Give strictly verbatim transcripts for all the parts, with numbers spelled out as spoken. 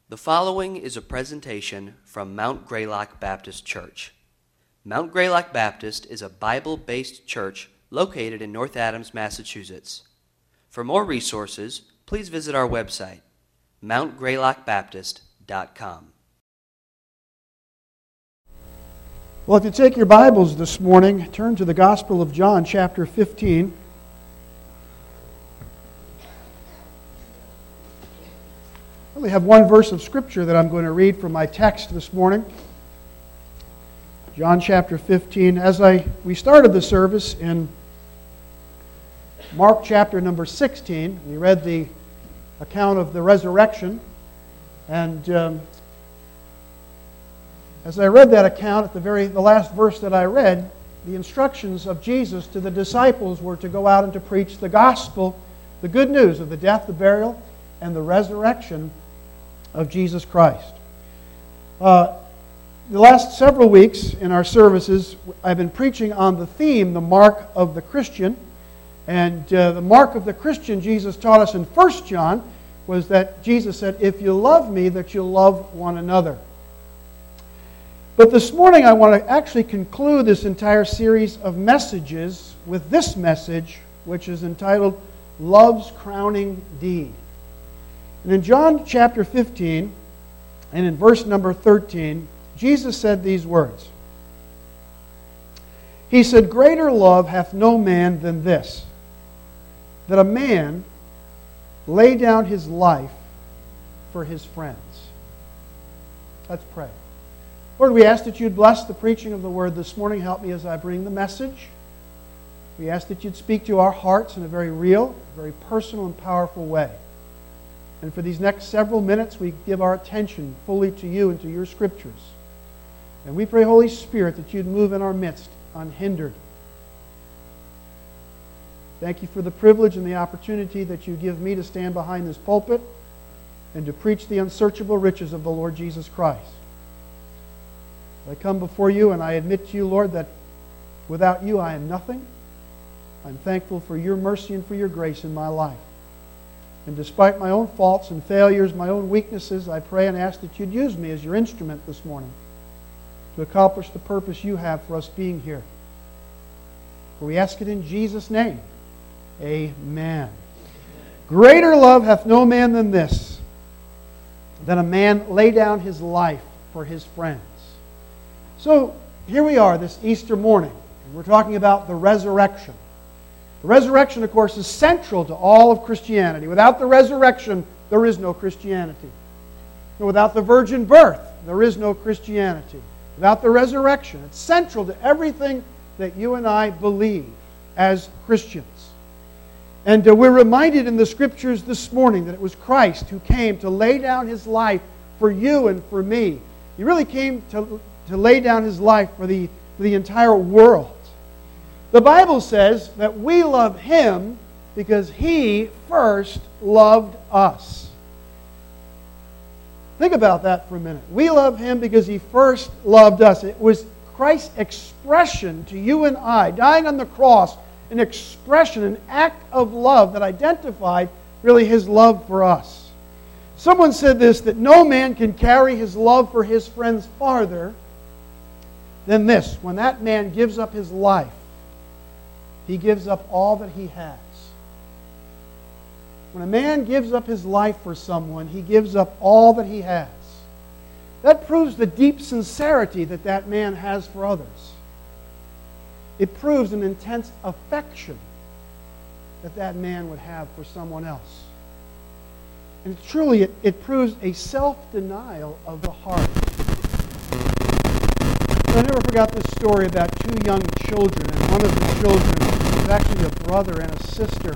The following is a presentation from Mount Greylock Baptist Church. Mount Greylock Baptist is a Bible-based church located in North Adams, Massachusetts. For more resources, please visit our website, mount greylock baptist dot com. Well, if you take your Bibles this morning, turn to the Gospel of John, chapter fifteen. I only have one verse of Scripture that I'm going to read from my text this morning. John chapter fifteen. As I we started the service in Mark chapter number sixteen, we read the account of the resurrection. And um, as I read that account, at the very the last verse that I read, the instructions of Jesus to the disciples were to go out and to preach the gospel, the good news of the death, the burial, and the resurrection of Jesus Christ. Uh, the last several weeks in our services, I've been preaching on the theme, the mark of the Christian. And uh, the mark of the Christian, Jesus taught us in First John, was that Jesus said, if you love me, that you'll love one another. But this morning I want to actually conclude this entire series of messages with this message, which is entitled, Love's Crowning Deed. And in John chapter fifteen, and in verse number thirteen, Jesus said these words. He said, greater love hath no man than this, that a man lay down his life for his friends. Let's pray. Lord, we ask that you'd bless the preaching of the word this morning. Help me as I bring the message. We ask that you'd speak to our hearts in a very real, very personal and powerful way. And for these next several minutes, we give our attention fully to you and to your scriptures. And we pray, Holy Spirit, that you'd move in our midst unhindered. Thank you for the privilege and the opportunity that you give me to stand behind this pulpit and to preach the unsearchable riches of the Lord Jesus Christ. I come before you and I admit to you, Lord, that without you I am nothing. I'm thankful for your mercy and for your grace in my life. And despite my own faults and failures, my own weaknesses, I pray and ask that you'd use me as your instrument this morning to accomplish the purpose you have for us being here. For we ask it in Jesus' name. Amen. Greater love hath no man than this, that a man lay down his life for his friends. So here we are this Easter morning, and we're talking about the resurrection. The resurrection, of course, is central to all of Christianity. Without the resurrection, there is no Christianity. Without the virgin birth, there is no Christianity. Without the resurrection, it's central to everything that you and I believe as Christians. And uh, we're reminded in the Scriptures this morning that it was Christ who came to lay down His life for you and for me. He really came to, to lay down His life for the, for the entire world. The Bible says that we love Him because He first loved us. Think about that for a minute. We love Him because He first loved us. It was Christ's expression to you and I, dying on the cross, an expression, an act of love that identified really His love for us. Someone said this, that no man can carry his love for his friends farther than this. When that man gives up his life, he gives up all that he has. When a man gives up his life for someone, he gives up all that he has. That proves the deep sincerity that that man has for others. It proves an intense affection that that man would have for someone else. And truly, it, it proves a self-denial of the heart. I never forgot this story about two young children, and one of the children was actually a brother and a sister.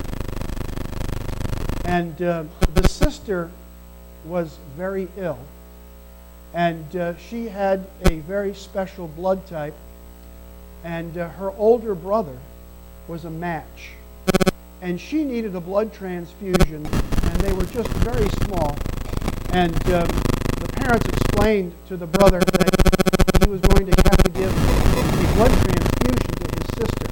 And uh, the sister was very ill, and uh, she had a very special blood type, and uh, her older brother was a match. And she needed a blood transfusion, and they were just very small. And um, the parents explained to the brother that he was going to have to give a blood transfusion to his sister.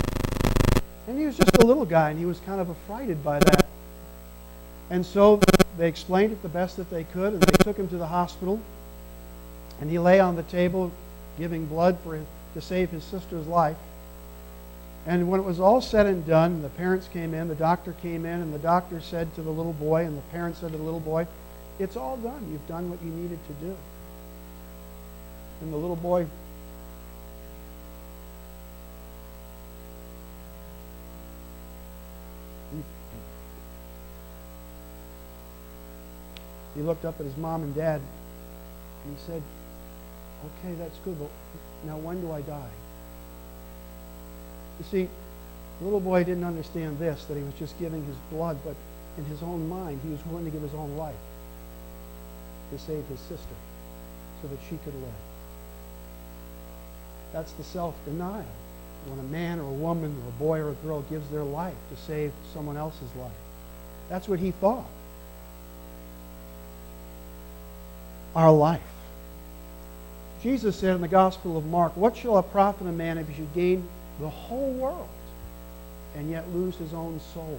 And he was just a little guy, and he was kind of affrighted by that. And so they explained it the best that they could, and they took him to the hospital. And he lay on the table giving blood for his, to save his sister's life. And when it was all said and done, the parents came in, the doctor came in, and the doctor said to the little boy, and the parents said to the little boy, "It's all done. You've done what you needed to do." And the little boy he looked up at his mom and dad, and he said, "Okay, that's good, but now when do I die?" You see, the little boy didn't understand this, that he was just giving his blood, but in his own mind, he was willing to give his own life to save his sister so that she could live. That's the self-denial. When a man or a woman or a boy or a girl gives their life to save someone else's life. That's what he thought. Our life. Jesus said in the Gospel of Mark, "What shall it profit a man if he should gain the whole world and yet lose his own soul?"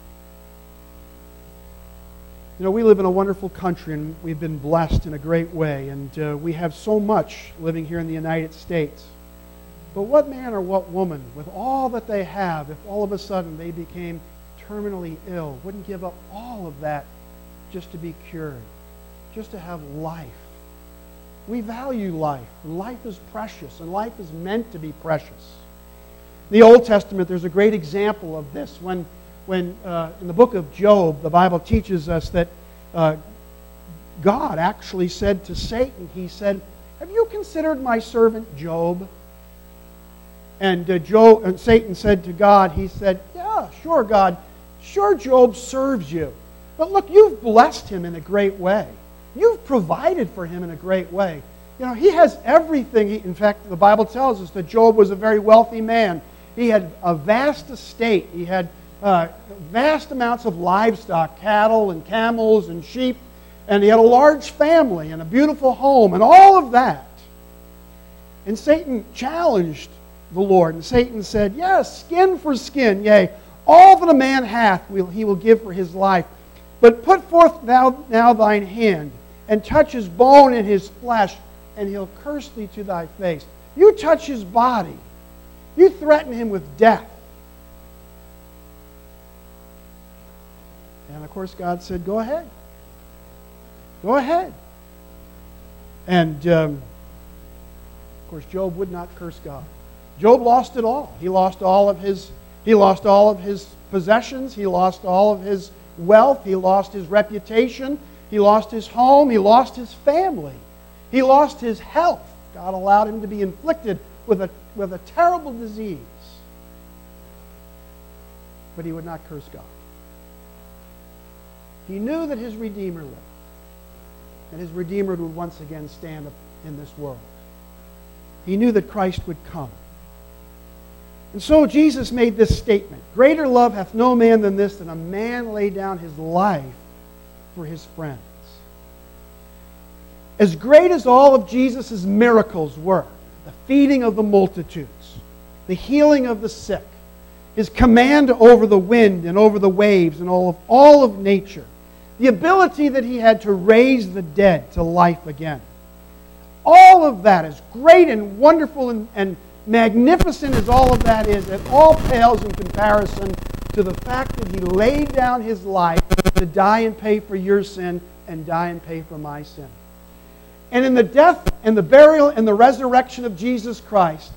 You know, we live in a wonderful country, and we've been blessed in a great way, and uh, we have so much living here in the United States. But what man or what woman, with all that they have, if all of a sudden they became terminally ill, wouldn't give up all of that just to be cured, just to have life? We value life. Life is precious, and life is meant to be precious. In the Old Testament, there's a great example of this. When, when uh, in the book of Job, the Bible teaches us that uh, God actually said to Satan, he said, "Have you considered my servant Job?" And, uh, Job, and Satan said to God, he said, "Yeah, sure, God. Sure, Job serves you. But look, you've blessed him in a great way. You've provided for him in a great way. You know, he has everything." He, in fact, the Bible tells us that Job was a very wealthy man. He had a vast estate. He had uh, vast amounts of livestock, cattle and camels and sheep. And he had a large family and a beautiful home and all of that. And Satan challenged the Lord. And Satan said, "Yes, skin for skin, yea, all that a man hath will, he will give for his life. But put forth thou now thine hand, and touch his bone and his flesh, and he'll curse thee to thy face." You touch his body. You threaten him with death. And of course God said, "Go ahead. Go ahead." And um, of course Job would not curse God. Job lost it all. He lost all of his, he lost all of his possessions. He lost all of his wealth. He lost his reputation. He lost his home. He lost his family. He lost his health. God allowed him to be inflicted with a, with a terrible disease. But he would not curse God. He knew that his Redeemer lived. And his Redeemer would once again stand up in this world. He knew that Christ would come. And so Jesus made this statement: "Greater love hath no man than this, than a man lay down his life for his friends." As great as all of Jesus' miracles were, the feeding of the multitudes, the healing of the sick, his command over the wind and over the waves and all of, all of nature, the ability that he had to raise the dead to life again, all of that, as great and wonderful and, and magnificent as all of that is, it all pales in comparison to the fact that he laid down his life to die and pay for your sin and die and pay for my sin. And in the death and the burial and the resurrection of Jesus Christ,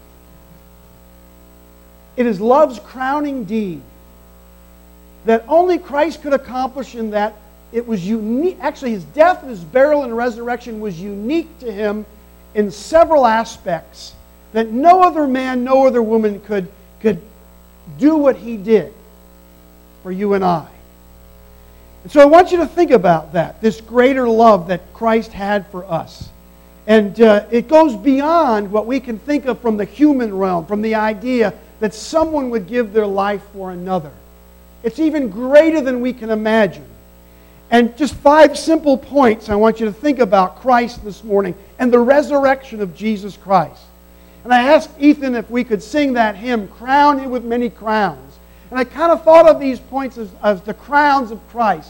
it is love's crowning deed that only Christ could accomplish, in that it was unique. Actually, his death, his burial, and resurrection was unique to him in several aspects that no other man, no other woman could, could do what he did for you and I. And so I want you to think about that, this greater love that Christ had for us. And uh, it goes beyond what we can think of from the human realm, from the idea that someone would give their life for another. It's even greater than we can imagine. And just five simple points I want you to think about Christ this morning and the resurrection of Jesus Christ. And I asked Ethan if we could sing that hymn, "Crown Him with Many Crowns." And I kind of thought of these points as, as the crowns of Christ.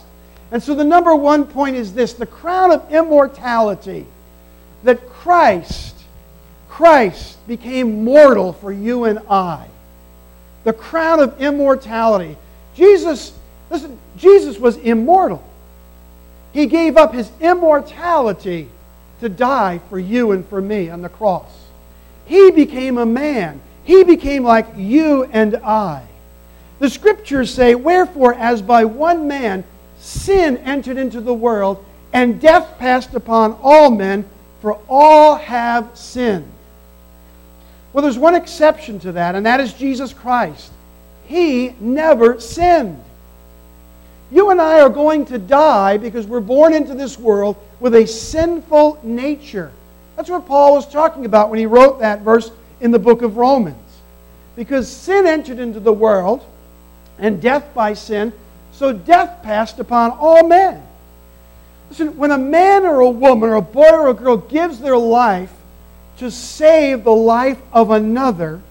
And so the number one point is this, the crown of immortality, that Christ, Christ became mortal for you and I. The crown of immortality. Jesus, listen, Jesus was immortal. He gave up His immortality to die for you and for me on the cross. He became a man. He became like you and I. The Scriptures say, wherefore, as by one man sin entered into the world, and death passed upon all men, for all have sinned. Well, there's one exception to that, and that is Jesus Christ. He never sinned. You and I are going to die because we're born into this world with a sinful nature. That's what Paul was talking about when he wrote that verse in the book of Romans. Because sin entered into the world, and death by sin, so death passed upon all men. Listen, when a man or a woman or a boy or a girl gives their life to save the life of another,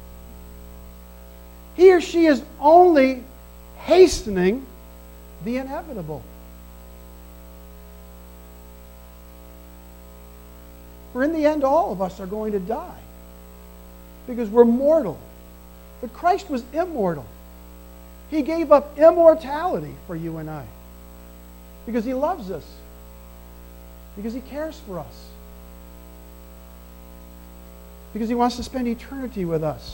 he or she is only hastening the inevitable. For in the end, all of us are going to die because we're mortal. But Christ was immortal. He gave up immortality for you and I because He loves us, because He cares for us, because He wants to spend eternity with us.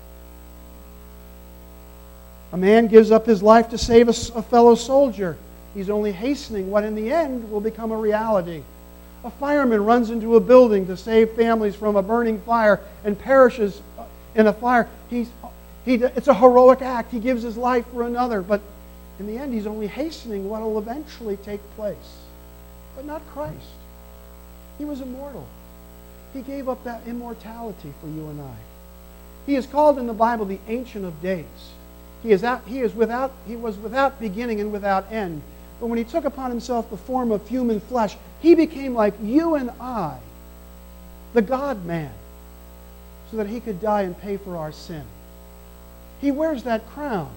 A man gives up his life to save a, a fellow soldier. He's only hastening what in the end will become a reality. A fireman runs into a building to save families from a burning fire and perishes in a fire. He's, he, it's a heroic act. He gives his life for another. But in the end, he's only hastening what will eventually take place. But not Christ. He was immortal. He gave up that immortality for you and I. He is called in the Bible the Ancient of Days. He is out, he is without he was without beginning and without end. But when He took upon Himself the form of human flesh, He became like you and I, the God-man, so that He could die and pay for our sin. He wears that crown.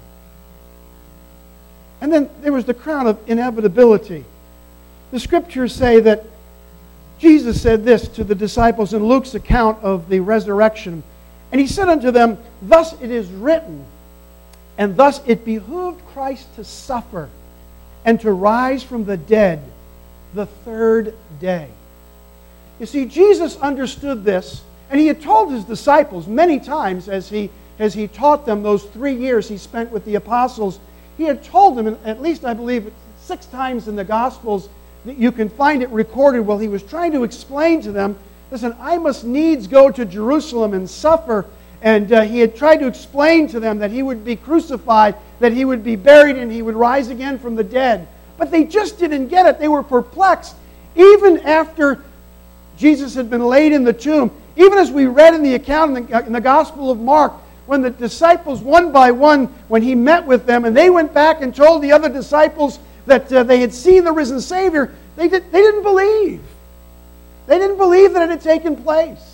And then there was the crown of inevitability. The Scriptures say that Jesus said this to the disciples in Luke's account of the resurrection. And He said unto them, thus it is written, and thus it behooved Christ to suffer and to rise from the dead the third day. You see, Jesus understood this, and He had told His disciples many times as He, as he taught them those three years He spent with the apostles. He had told them, at least I believe six times in the Gospels, that you can find it recorded while He was trying to explain to them, listen, I must needs go to Jerusalem and suffer. And uh, He had tried to explain to them that He would be crucified, that He would be buried, and He would rise again from the dead. But they just didn't get it. They were perplexed. Even after Jesus had been laid in the tomb, even as we read in the account in the, in the Gospel of Mark, when the disciples, one by one, when He met with them, and they went back and told the other disciples that uh, they had seen the risen Savior, they, did, they didn't believe. They didn't believe that it had taken place.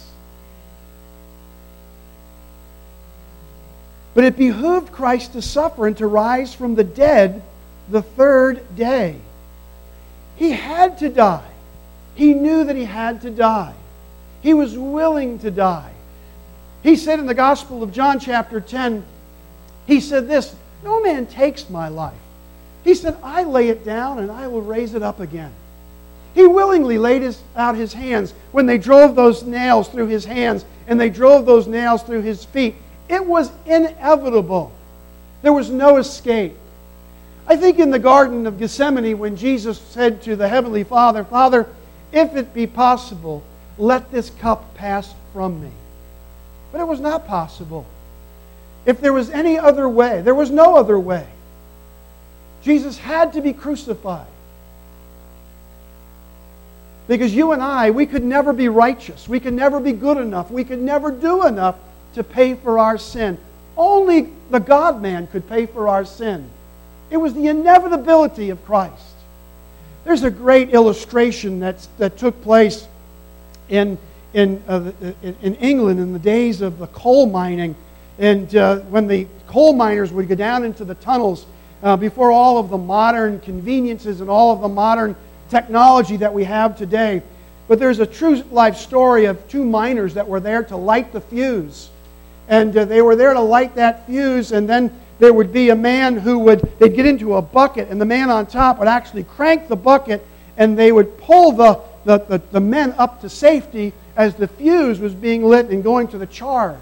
But it behooved Christ to suffer and to rise from the dead the third day. He had to die. He knew that He had to die. He was willing to die. He said in the Gospel of John chapter ten, He said this, no man takes my life. He said, I lay it down and I will raise it up again. He willingly laid his, out His hands when they drove those nails through His hands and they drove those nails through His feet. It was inevitable. There was no escape. I think in the Garden of Gethsemane when Jesus said to the Heavenly Father, Father, if it be possible, let this cup pass from me. But it was not possible. If there was any other way, there was no other way. Jesus had to be crucified. Because you and I, we could never be righteous. We could never be good enough. We could never do enough to pay for our sin. Only the God-man could pay for our sin. It was the inevitability of Christ. There's a great illustration that's, that took place in, in, uh, in England in the days of the coal mining. And uh, when the coal miners would go down into the tunnels, uh, before all of the modern conveniences and all of the modern technology that we have today. But there's a true life story of two miners that were there to light the fuse. And uh, they were there to light that fuse, and then there would be a man who would, they'd get into a bucket, and the man on top would actually crank the bucket, and they would pull the, the, the, the men up to safety as the fuse was being lit and going to the charge.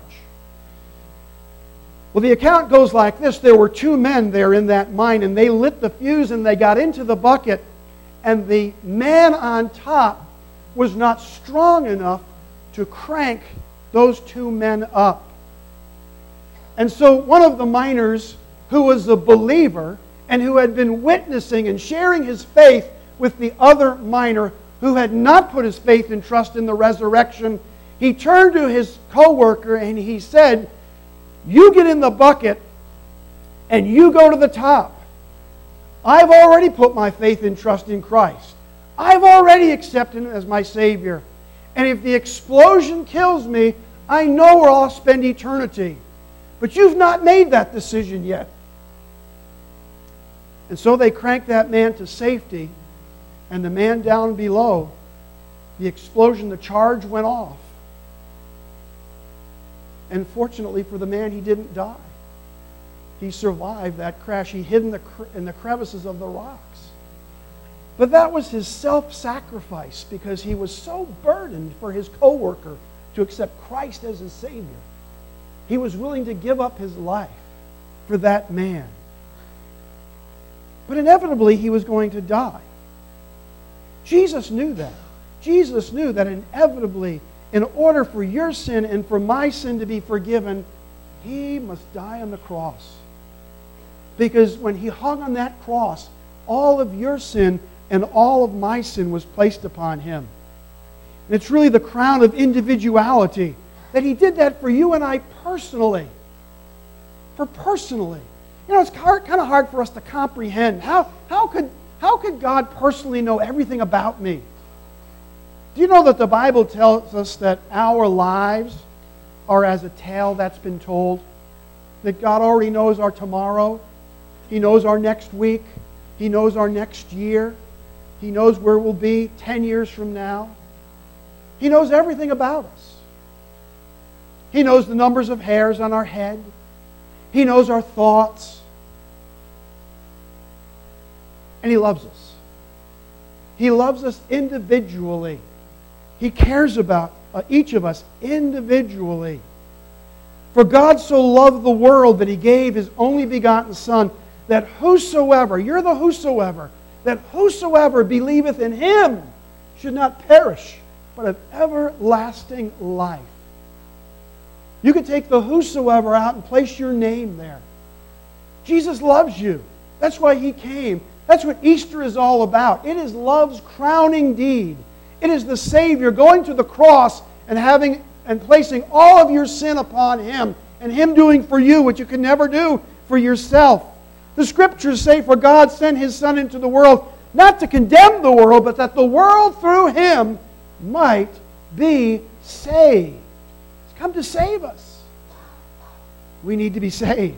Well, the account goes like this. There were two men there in that mine, and they lit the fuse, and they got into the bucket, and the man on top was not strong enough to crank those two men up. And so one of the miners, who was a believer and who had been witnessing and sharing his faith with the other miner who had not put his faith and trust in the resurrection, he turned to his co-worker and he said, "You get in the bucket and you go to the top. I've already put my faith and trust in Christ. I've already accepted Him as my Savior. And if the explosion kills me, I know where I'll spend eternity. But you've not made that decision yet." And so they cranked that man to safety, and the man down below, the explosion, the charge went off. And fortunately for the man, he didn't die. He survived that crash. He hid in the, in the crevices of the rocks. But that was his self-sacrifice because he was so burdened for his co-worker to accept Christ as his Savior. He was willing to give up his life for that man. But inevitably, he was going to die. Jesus knew that. Jesus knew that inevitably, in order for your sin and for my sin to be forgiven, He must die on the cross. Because when He hung on that cross, all of your sin and all of my sin was placed upon Him. And it's really the crown of individuality that He did that for you and I personally. For personally. You know, it's hard, kind of hard for us to comprehend. How, how, could, how could God personally know everything about me? Do you know that the Bible tells us that our lives are as a tale that's been told? That God already knows our tomorrow. He knows our next week. He knows our next year. He knows where we'll be ten years from now. He knows everything about us. He knows the numbers of hairs on our head. He knows our thoughts. And He loves us. He loves us individually. He cares about uh, each of us individually. For God so loved the world that He gave His only begotten Son, that whosoever, you're the whosoever, that whosoever believeth in Him should not perish, but have everlasting life. You could take the whosoever out and place your name there. Jesus loves you. That's why He came. That's what Easter is all about. It is love's crowning deed. It is the Savior going to the cross and having and placing all of your sin upon Him, and Him doing for you what you could never do for yourself. The Scriptures say, "For God sent His Son into the world, not to condemn the world, but that the world through Him might be saved." He's come to save us. We need to be saved.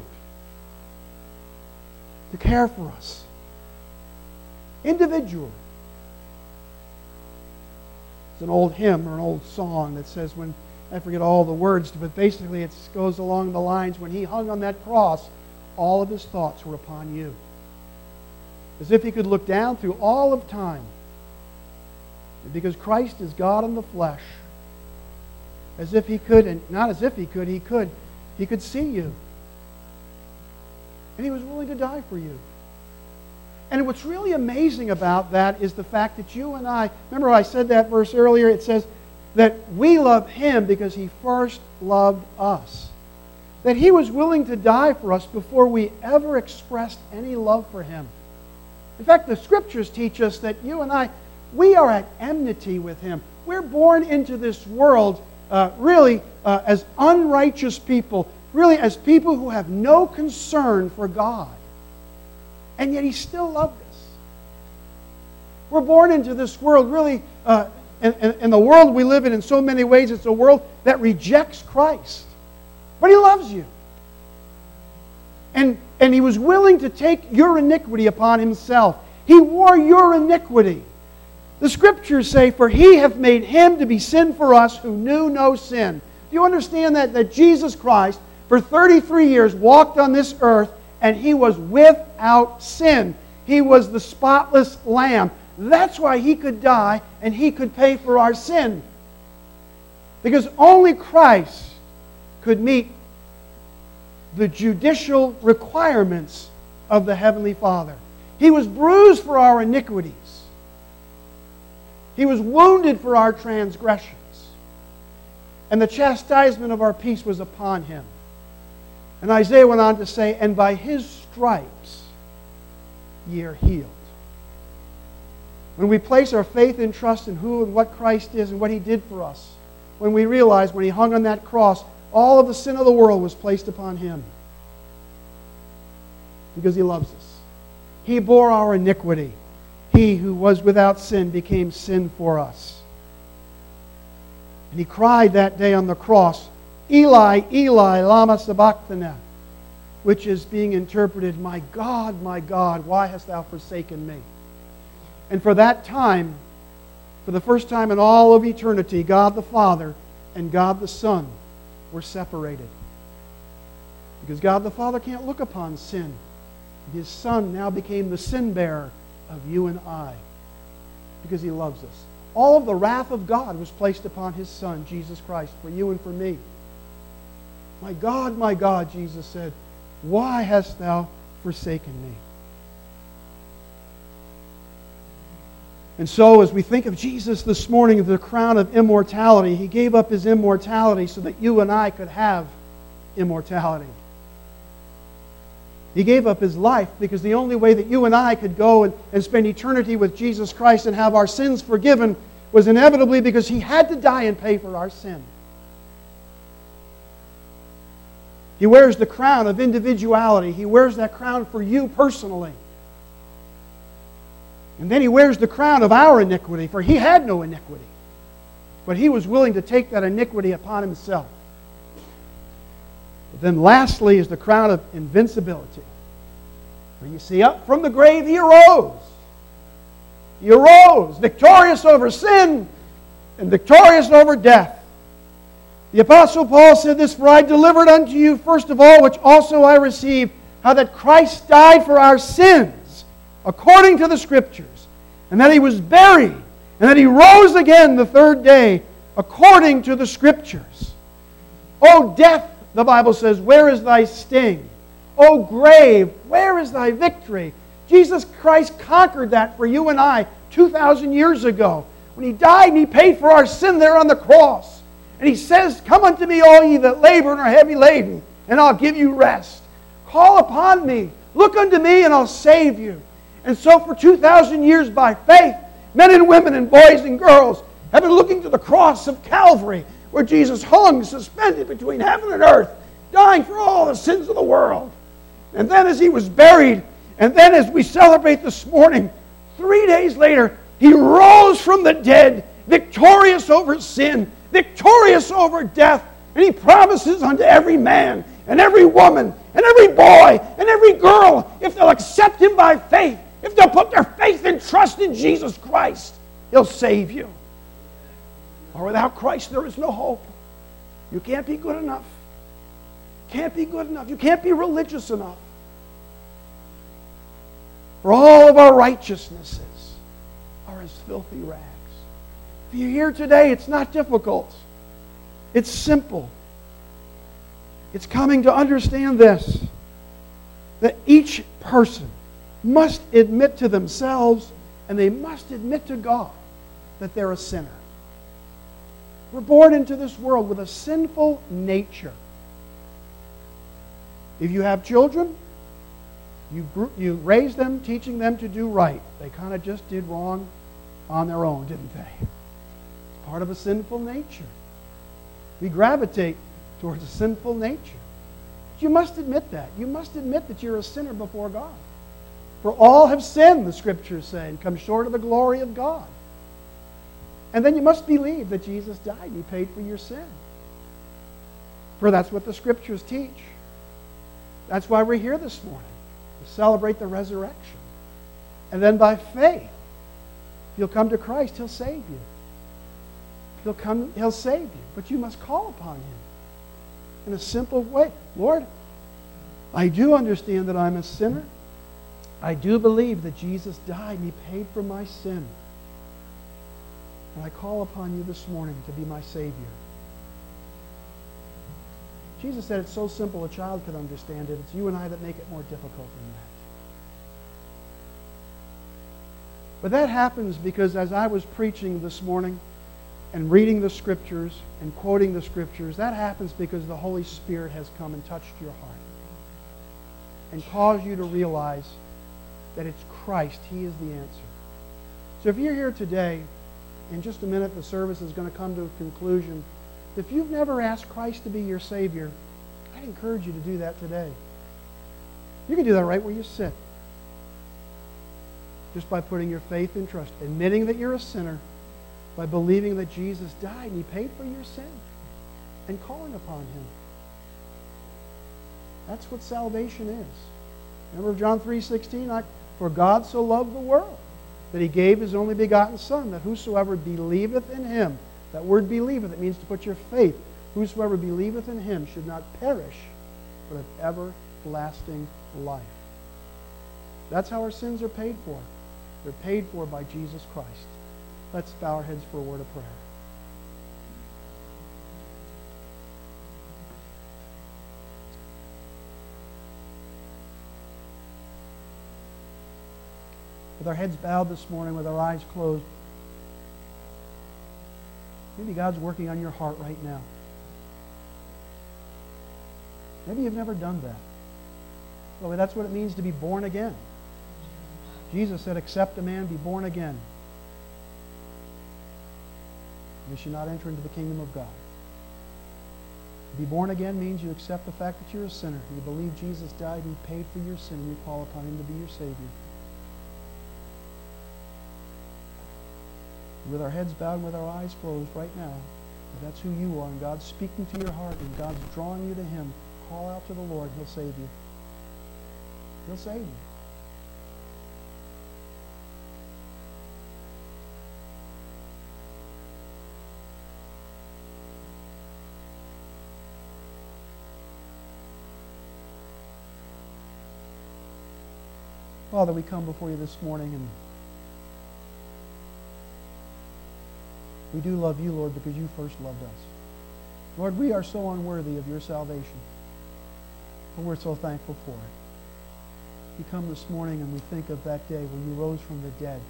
To care for us. Individually. It's an old hymn or an old song that says, when I forget all the words, but basically it goes along the lines, when He hung on that cross, all of His thoughts were upon you. As if He could look down through all of time. And because Christ is God in the flesh, as if He could, and not as if He could, He could, He could see you. And He was willing to die for you. And what's really amazing about that is the fact that you and I, remember I said that verse earlier, it says that we love Him because He first loved us. That He was willing to die for us before we ever expressed any love for Him. In fact, the Scriptures teach us that you and I, we are at enmity with Him. We're born into this world uh, really uh, as unrighteous people, really as people who have no concern for God. And yet He still loved us. We're born into this world really, uh, and, and, and the world we live in in so many ways, it's a world that rejects Christ. But He loves you. And, and He was willing to take your iniquity upon Himself. He wore your iniquity. The Scriptures say, for He hath made Him to be sin for us who knew no sin. Do you understand that? That Jesus Christ, for thirty-three years, walked on this earth, and He was without sin. He was the spotless Lamb. That's why He could die, and He could pay for our sin. Because only Christ could meet the judicial requirements of the Heavenly Father. He was bruised for our iniquities. He was wounded for our transgressions. And the chastisement of our peace was upon Him. And Isaiah went on to say, and by His stripes ye are healed. When we place our faith and trust in who and what Christ is and what He did for us, when we realize when He hung on that cross, all of the sin of the world was placed upon Him. Because He loves us. He bore our iniquity. He who was without sin became sin for us. And He cried that day on the cross, Eli, Eli, lama sabachthani, which is being interpreted, my God, my God, why hast Thou forsaken me? And for that time, for the first time in all of eternity, God the Father and God the Son were separated. Because God the Father can't look upon sin. His Son now became the sin bearer of you and I. Because He loves us. All of the wrath of God was placed upon His Son, Jesus Christ, for you and for me. My God, my God, Jesus said, why hast Thou forsaken me? And so as we think of Jesus this morning, the crown of immortality, He gave up His immortality so that you and I could have immortality. He gave up His life because the only way that you and I could go and, and spend eternity with Jesus Christ and have our sins forgiven was inevitably because He had to die and pay for our sin. He wears the crown of individuality. He wears that crown for you personally. And then He wears the crown of our iniquity, for He had no iniquity. But He was willing to take that iniquity upon Himself. But then lastly is the crown of invincibility. For you see, up from the grave He arose. He arose, victorious over sin and victorious over death. The Apostle Paul said this, for I delivered unto you first of all, which also I received, how that Christ died for our sins, according to the Scriptures, and that He was buried, and that He rose again the third day, according to the Scriptures. O death, the Bible says, where is thy sting? O grave, where is thy victory? Jesus Christ conquered that for you and I two thousand years ago, when He died and He paid for our sin there on the cross. And He says, come unto me, all ye that labor and are heavy laden, and I'll give you rest. Call upon me. Look unto me, and I'll save you. And so for two thousand years by faith, men and women and boys and girls have been looking to the cross of Calvary, where Jesus hung suspended between heaven and earth, dying for all the sins of the world. And then as He was buried, and then as we celebrate this morning, three days later, He rose from the dead, victorious over sin, victorious over death, and He promises unto every man and every woman and every boy and every girl, if they'll accept Him by faith, if they'll put their faith and trust in Jesus Christ, He'll save you. Or without Christ, there is no hope. You can't be good enough. Can't be good enough. You can't be religious enough. For all of our righteousnesses are as filthy rags. If you're here today, it's not difficult. It's simple. It's coming to understand this, that each person must admit to themselves and they must admit to God that they're a sinner. We're born into this world with a sinful nature. If you have children, you, you raise them teaching them to do right. They kind of just did wrong on their own, didn't they? It's part of a sinful nature. We gravitate towards a sinful nature. But you must admit that. You must admit that you're a sinner before God. For all have sinned, the Scriptures say, and come short of the glory of God. And then you must believe that Jesus died and He paid for your sin. For that's what the Scriptures teach. That's why we're here this morning, to celebrate the resurrection. And then by faith, if you'll come to Christ, He'll save you. He'll come, He'll save you, but you must call upon Him in a simple way. Lord, I do understand that I'm a sinner. I do believe that Jesus died and He paid for my sin. And I call upon you this morning to be my Savior. Jesus said it's so simple a child could understand it. It's you and I that make it more difficult than that. But that happens because as I was preaching this morning and reading the Scriptures and quoting the Scriptures, that happens because the Holy Spirit has come and touched your heart and caused you to realize that it's Christ. He is the answer. So if you're here today, in just a minute the service is going to come to a conclusion. If you've never asked Christ to be your Savior, I'd encourage you to do that today. You can do that right where you sit. Just by putting your faith and trust, admitting that you're a sinner, by believing that Jesus died and He paid for your sin, and calling upon Him. That's what salvation is. Remember John three sixteen? For God so loved the world that He gave His only begotten Son, that whosoever believeth in Him, that word believeth, it means to put your faith, whosoever believeth in Him should not perish, but have everlasting life. That's how our sins are paid for. They're paid for by Jesus Christ. Let's bow our heads for a word of prayer. With our heads bowed this morning, with our eyes closed, maybe God's working on your heart right now. Maybe you've never done that. Well, that's what it means to be born again. Jesus said, except a man be born again, you shall not enter into the kingdom of God. To be born again means you accept the fact that you're a sinner. You believe Jesus died and He paid for your sin, and you call upon Him to be your Savior. With our heads bowed and with our eyes closed right now, if that's who you are, and God's speaking to your heart, and God's drawing you to Him, call out to the Lord. He'll save you. He'll save you. Father, we come before you this morning, and we do love you, Lord, because you first loved us. Lord, we are so unworthy of your salvation, but we're so thankful for it. We come this morning and we think of that day when you rose from the dead.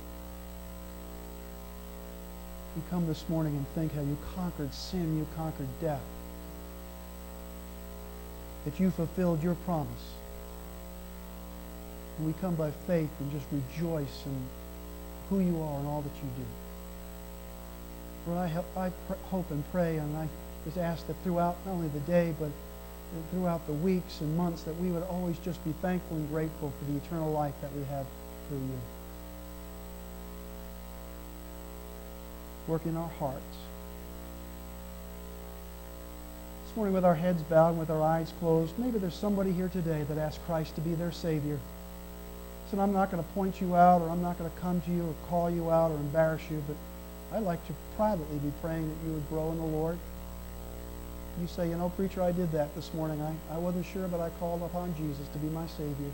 We come this morning and think how you conquered sin, you conquered death, that you fulfilled your promise. And we come by faith and just rejoice in who you are and all that you do. Lord, I, help, I pr- hope and pray, and I just ask that throughout not only the day, but throughout the weeks and months, that we would always just be thankful and grateful for the eternal life that we have through you. Work in our hearts. This morning, with our heads bowed and with our eyes closed, maybe there's somebody here today that asked Christ to be their Savior. Said, I'm not going to point you out, or I'm not going to come to you or call you out or embarrass you, but I'd like to privately be praying that you would grow in the Lord. You say, you know, preacher, I did that this morning. I, I wasn't sure, but I called upon Jesus to be my Savior.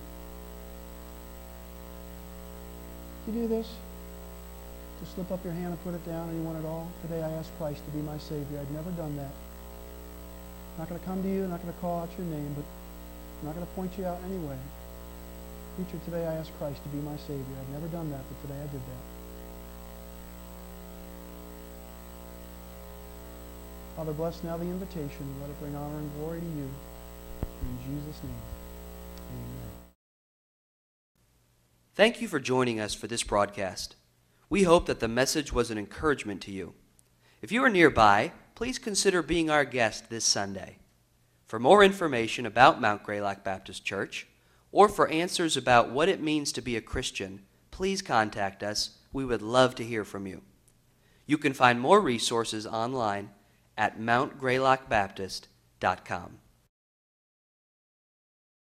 You do this? To slip up your hand and put it down, and you want it all? Today I ask Christ to be my Savior. I've never done that. I'm not going to come to you, I'm not going to call out your name, but I'm not going to point you out anyway. Preacher, today I ask Christ to be my Savior. I've never done that, but today I did that. Father, bless now the invitation. Let it bring honor and glory to you. In Jesus' name, amen. Thank you for joining us for this broadcast. We hope that the message was an encouragement to you. If you are nearby, please consider being our guest this Sunday. For more information about Mount Greylock Baptist Church, or for answers about what it means to be a Christian, please contact us. We would love to hear from you. You can find more resources online at mount greylock baptist dot com.